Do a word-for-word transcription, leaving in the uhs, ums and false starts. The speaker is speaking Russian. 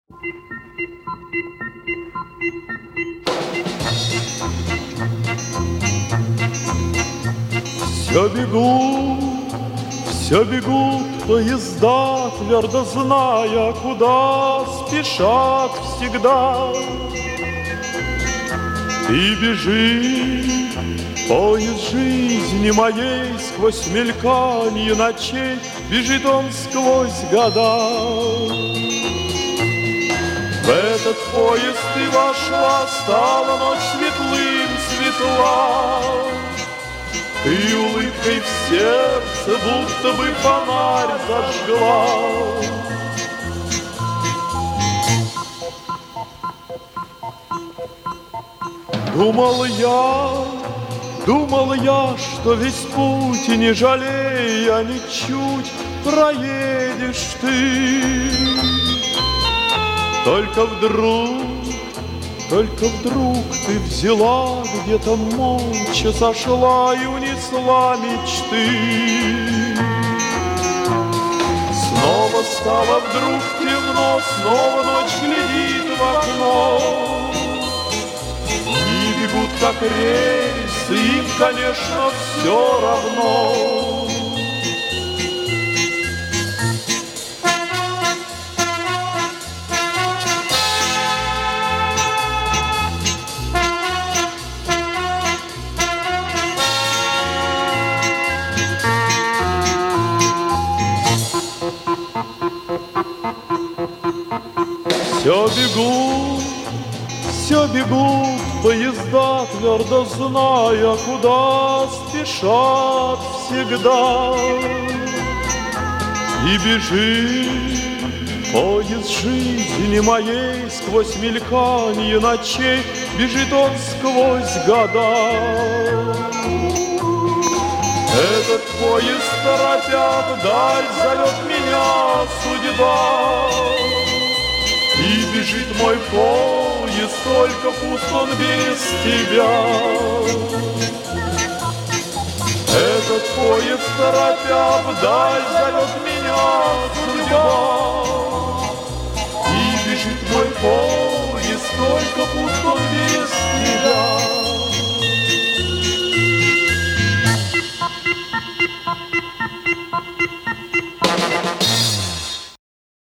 Все бегут, все бегут поезда, твердо зная, куда спешат всегда. И бежит поезд жизни моей сквозь мельканье ночей, бежит он сквозь года. В этот поезд ты вошла, стала ночь светлым светла. Ты улыбкой в сердце будто бы фонарь зажгла. Думал я, думал я, что весь путь, и не жалея ничуть, проедешь ты. Только вдруг, только вдруг ты взяла, где-то молча сошла и унесла мечты. Снова стало вдруг темно, снова ночь глядит в окно. И бегут, как рельсы, им, конечно, все равно. Все бегут, все бегут поезда, твердо зная, куда спешат всегда. И бежит поезд жизни моей сквозь мельканье ночей, бежит он сквозь года. Этот поезд торопя вдаль зовет меня судьба. И бежит мой поезд, только пуст он без тебя. Этот поезд торопя вдаль зовет меня судьба. И бежит мой поезд, только пуст он без